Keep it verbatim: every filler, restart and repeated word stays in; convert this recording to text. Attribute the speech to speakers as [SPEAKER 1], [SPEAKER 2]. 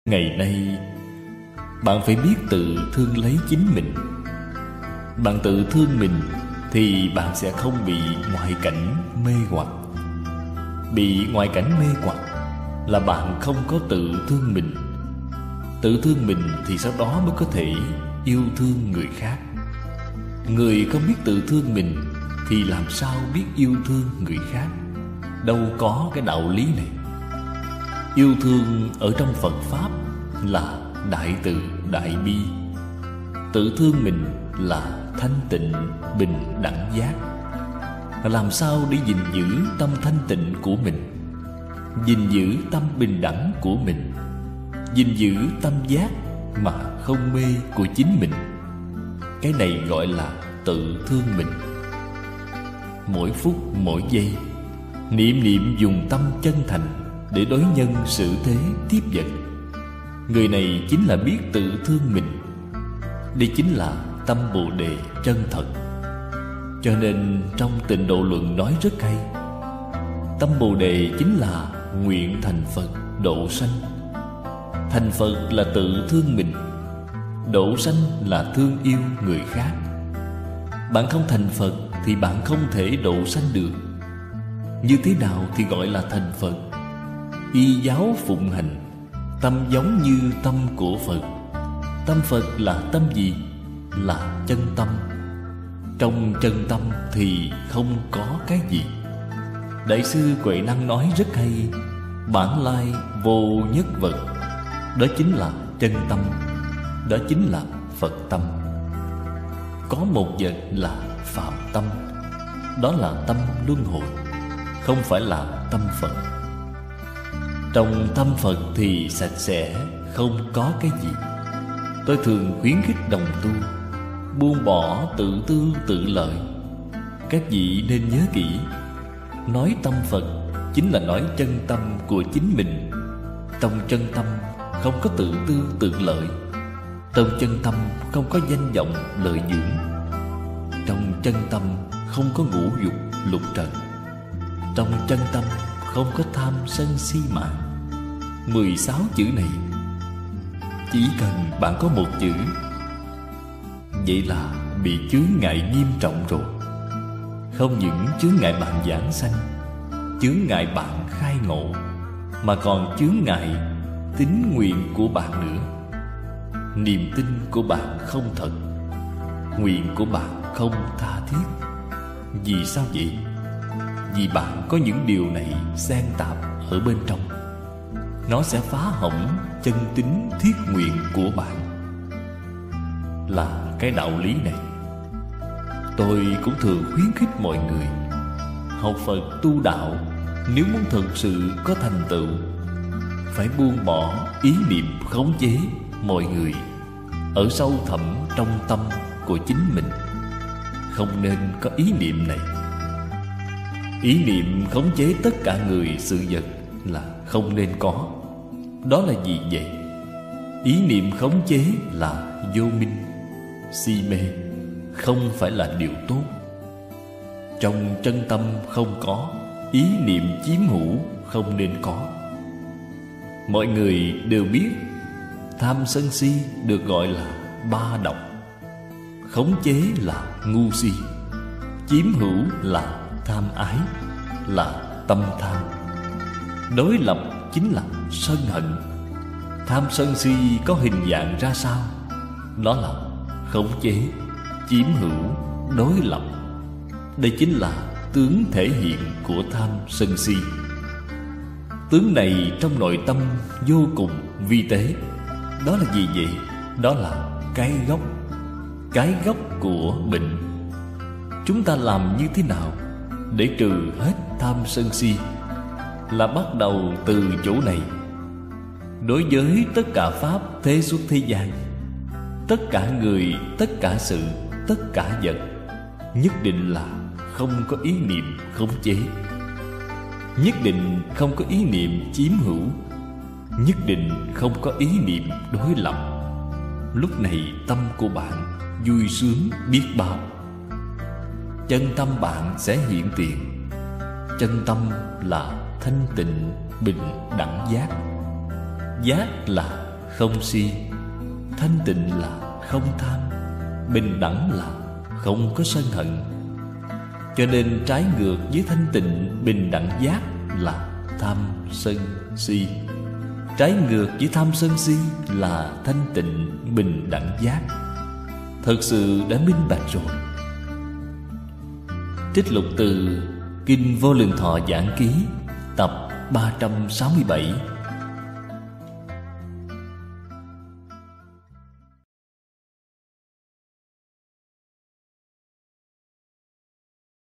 [SPEAKER 1] Ngày nay bạn phải biết tự thương lấy chính mình. Bạn tự thương mình thì bạn sẽ không bị ngoại cảnh mê hoặc. Bị ngoại cảnh mê hoặc là bạn không có tự thương mình. Tự thương mình thì sau đó mới có thể yêu thương người khác. Người không biết tự thương mình thì làm sao biết yêu thương người khác? Đâu có cái đạo lý này. Yêu thương ở trong Phật Pháp là đại từ đại bi. Tự thương mình là thanh tịnh bình đẳng giác. Làm sao để gìn giữ tâm thanh tịnh của mình, gìn giữ tâm bình đẳng của mình, gìn giữ tâm giác mà không mê của chính mình? Cái này gọi là tự thương mình. Mỗi phút mỗi giây, niệm niệm dùng tâm chân thành để đối nhân xử thế tiếp vật. Người này chính là biết tự thương mình. Đây chính là tâm Bồ Đề chân thật. Cho nên trong Tịnh Độ Luận nói rất hay. Tâm Bồ Đề chính là nguyện thành Phật độ sanh. Thành Phật là tự thương mình, độ sanh là thương yêu người khác. Bạn không thành Phật thì bạn không thể độ sanh được. Như thế nào thì gọi là thành Phật? Y giáo phụng hành, tâm giống như tâm của Phật. Tâm Phật là tâm gì? Là chân tâm. Trong chân tâm thì không có cái gì. Đại sư Huệ Năng nói rất hay: bản lai vô nhất vật. Đó chính là chân tâm. Đó chính là Phật tâm. Có một vật là phạm tâm. Đó là tâm luân hồi, không phải là tâm Phật. Trong tâm Phật thì sạch sẽ, không có cái gì. Tôi thường khuyến khích đồng tu buông bỏ tự tư tự lợi. Các vị nên nhớ kỹ, nói tâm Phật chính là nói chân tâm của chính mình. Trong chân tâm không có tự tư tự lợi. Trong chân tâm không có danh vọng lợi dưỡng. Trong chân tâm không có ngũ dục lục trần. Trong chân tâm không có tham sân si mạng. Mười sáu chữ này, chỉ cần bạn có một chữ, vậy là bị chướng ngại nghiêm trọng rồi. Không những chướng ngại bạn giảng sanh, chướng ngại bạn khai ngộ, mà còn chướng ngại tín nguyện của bạn nữa. Niềm tin của bạn không thật, nguyện của bạn không tha thiết. Vì sao vậy? Vì bạn có những điều này xen tạp ở bên trong. Nó sẽ phá hỏng chân tín thiết nguyện của bạn. Là cái đạo lý này. Tôi cũng thường khuyến khích mọi người học Phật tu đạo, nếu muốn thực sự có thành tựu, phải buông bỏ ý niệm khống chế mọi người ở sâu thẳm trong tâm của chính mình. Không nên có ý niệm này. Ý niệm khống chế tất cả người sự vật là không nên có. Đó là gì vậy? Ý niệm khống chế là vô minh, si mê, không phải là điều tốt. Trong chân tâm không có, ý niệm chiếm hữu không nên có. Mọi người đều biết tham sân si được gọi là ba độc. Khống chế là ngu si, chiếm hữu là tham ái, là tâm tham. Đối lập chính là sân hận. Tham sân si có hình dạng ra sao? Đó là khống chế, chiếm hữu, đối lập. Đây chính là tướng thể hiện của tham sân si. Tướng này trong nội tâm vô cùng vi tế. Đó là gì vậy? Đó là cái gốc. Cái gốc của bệnh. Chúng ta làm như thế nào để trừ hết tham sân si? Là bắt đầu từ chỗ này. Đối với tất cả pháp thế xuất thế gian, tất cả người, tất cả sự, tất cả vật, nhất định là không có ý niệm khống chế. Nhất định không có ý niệm chiếm hữu. Nhất định không có ý niệm đối lập. Lúc này tâm của bạn vui sướng biết bao. Chân tâm bạn sẽ hiện tiền. Chân tâm là thanh tịnh bình đẳng giác. Giác là không si, thanh tịnh là không tham, bình đẳng là không có sân hận. Cho nên trái ngược với thanh tịnh bình đẳng giác là tham sân si. Trái ngược với tham sân si là thanh tịnh bình đẳng giác. Thật sự đã minh bạch rồi. Trích lục từ Kinh Vô Lượng Thọ Giảng Ký tập ba trăm sáu mươi bảy,